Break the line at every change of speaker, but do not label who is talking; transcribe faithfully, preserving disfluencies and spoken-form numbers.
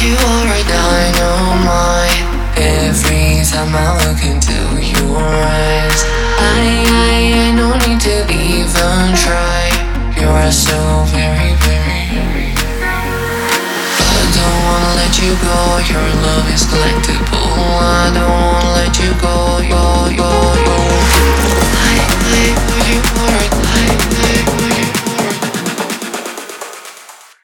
you are right dynamite. Every time I look into your eyes, I, I, I no need to even try. You are so very, very, very. I don't wanna let you go. Your love is collectible. I don't wanna let you go. You're